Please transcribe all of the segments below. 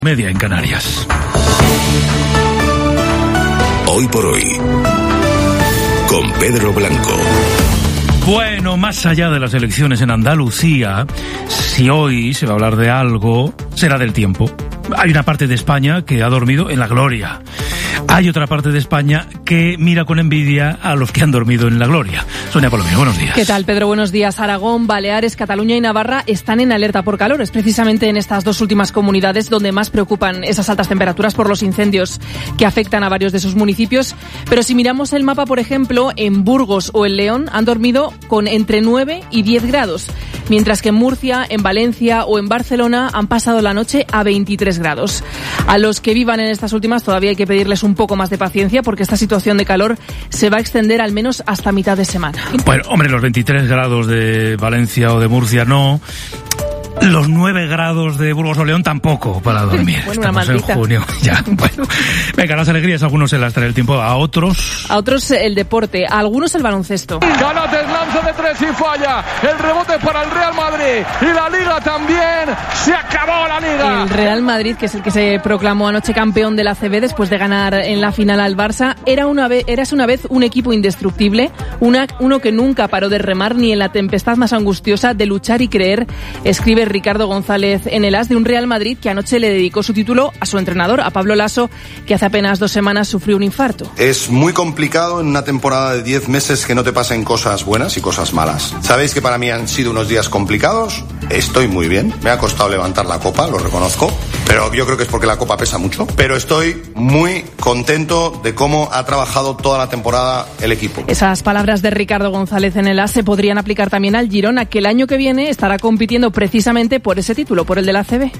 Media en Canarias. Hoy por hoy, con Pedro Blanco. Bueno, más allá de las elecciones en Andalucía, si hoy se va a hablar de algo, será del tiempo. Hay una parte de España que ha dormido en la gloria. Hay otra parte de España que mira con envidia a los que han dormido en la gloria. Sonia Palomino, buenos días. ¿Qué tal, Pedro? Buenos días. Aragón, Baleares, Cataluña y Navarra están en alerta por calor. Es precisamente en estas dos últimas comunidades donde más preocupan esas altas temperaturas por los incendios que afectan a varios de sus municipios. Pero si miramos el mapa, por ejemplo, en Burgos o en León han dormido con entre 9 y 10 grados. Mientras que en Murcia, en Valencia o en Barcelona han pasado la noche a 23 grados. A los que vivan en estas últimas todavía hay que pedirles un poco más de paciencia porque esta situación de calor se va a extender al menos hasta mitad de semana. Bueno, hombre, los 23 grados de Valencia o de Murcia no. Los 9 grados de Burgos o León tampoco para dormir. Bueno, estamos en junio. Ya, bueno. Venga, las alegrías, algunos se las trae el tiempo, a otros el deporte, a algunos el baloncesto. Galates lanza de 3 y falla. El rebote para el Real Madrid. Y la Liga también. Se acabó la Liga. El Real Madrid, que es el que se proclamó anoche campeón de la ACB después de ganar en la final al Barça, era una vez un equipo indestructible, uno que nunca paró de remar ni en la tempestad más angustiosa, de luchar y creer, escribe Ricardo González en el AS, de un Real Madrid que anoche le dedicó su título a su entrenador, a Pablo Laso, que hace apenas 2 semanas sufrió un infarto. Es muy complicado en una temporada de 10 meses que no te pasen cosas buenas y cosas malas. Sabéis que para mí han sido unos días complicados. Estoy muy bien. Me ha costado levantar la copa, lo reconozco. Pero yo creo que es porque la copa pesa mucho. Pero estoy muy contento de cómo ha trabajado toda la temporada el equipo. Esas palabras de Ricardo González en el AS se podrían aplicar también al Girona, que el año que viene estará compitiendo precisamente por ese título, por el de la ACB.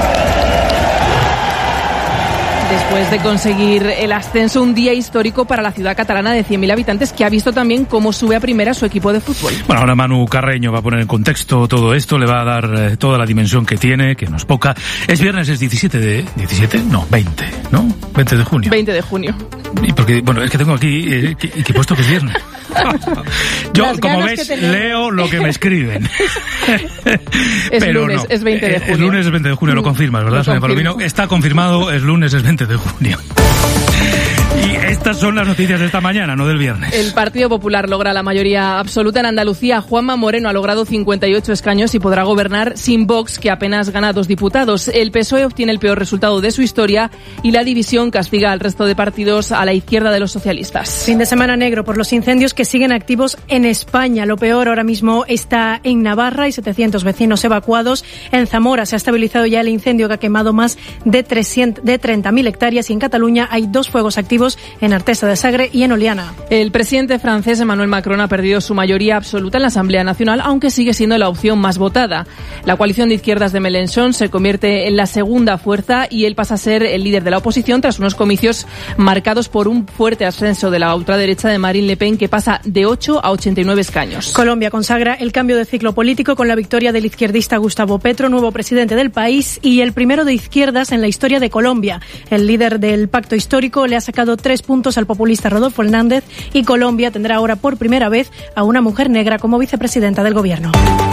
Después de conseguir el ascenso, un día histórico para la ciudad catalana de 100.000 habitantes, que ha visto también cómo sube a primera su equipo de fútbol. Bueno, ahora Manu Carreño va a poner en contexto todo esto, le va a dar toda la dimensión que tiene, que no es poca. Es viernes, es 20, ¿no? 20 de junio. 20 de junio. Y porque, bueno, es que tengo aquí, que he puesto que es viernes. Yo, como ves, leo lo que me escriben. Es pero lunes, no. Es 20 de junio. Es lunes, es 20 de junio, lo confirmas, ¿verdad, Sonia Palomino? Está confirmado, es lunes, es 20 de junio. Y estas son las noticias de esta mañana, no del viernes. El Partido Popular logra la mayoría absoluta en Andalucía. Juanma Moreno ha logrado 58 escaños y podrá gobernar sin Vox, que apenas gana 2 diputados. El PSOE obtiene el peor resultado de su historia y la división castiga al resto de partidos a la izquierda de los socialistas. Fin de semana negro por los incendios que siguen activos en España. Lo peor ahora mismo está en Navarra, hay 700 vecinos evacuados. En Zamora se ha estabilizado ya el incendio que ha quemado más de 30.000 hectáreas y en Cataluña hay 2 fuegos activos en Artesa de Segre y en Oliana. El presidente francés Emmanuel Macron ha perdido su mayoría absoluta en la Asamblea Nacional, aunque sigue siendo la opción más votada. La coalición de izquierdas de Mélenchon se convierte en la segunda fuerza y él pasa a ser el líder de la oposición tras unos comicios marcados por un fuerte ascenso de la ultraderecha de Marine Le Pen, que pasa de 8 a 89 escaños. Colombia consagra el cambio de ciclo político con la victoria del izquierdista Gustavo Petro, nuevo presidente del país y el primero de izquierdas en la historia de Colombia. El líder del pacto histórico le ha sacado 3 puntos al populista Rodolfo Hernández y Colombia tendrá ahora por primera vez a una mujer negra como vicepresidenta del gobierno.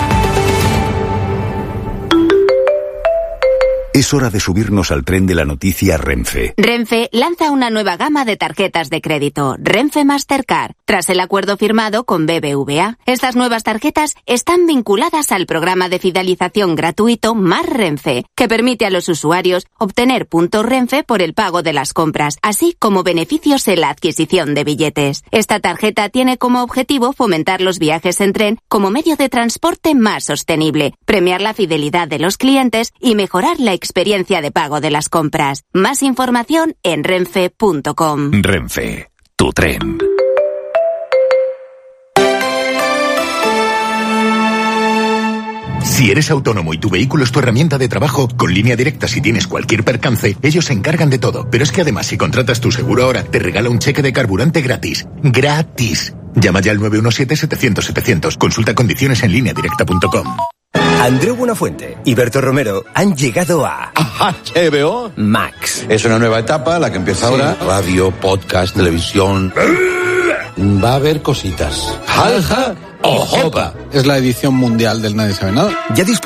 Es hora de subirnos al tren de la noticia Renfe. Renfe lanza una nueva gama de tarjetas de crédito, Renfe Mastercard, tras el acuerdo firmado con BBVA. Estas nuevas tarjetas están vinculadas al programa de fidelización gratuito Más Renfe, que permite a los usuarios obtener puntos Renfe por el pago de las compras, así como beneficios en la adquisición de billetes. Esta tarjeta tiene como objetivo fomentar los viajes en tren como medio de transporte más sostenible, premiar la fidelidad de los clientes y mejorar la experiencia de pago de las compras. Más información en renfe.com. Renfe, tu tren. Si eres autónomo y tu vehículo es tu herramienta de trabajo, con Línea Directa si tienes cualquier percance, ellos se encargan de todo. Pero es que además, si contratas tu seguro ahora, te regala un cheque de carburante gratis. ¡Gratis! Llama ya al 917-700-700. Consulta condiciones en lineadirecta.com. Andreu Buenafuente y Berto Romero han llegado a HBO Max. Es una nueva etapa, la que empieza ahora. Radio, podcast, televisión. Va a haber cositas. Halja o Jopa. Es la edición mundial del Nadie Sabe Nada. Ya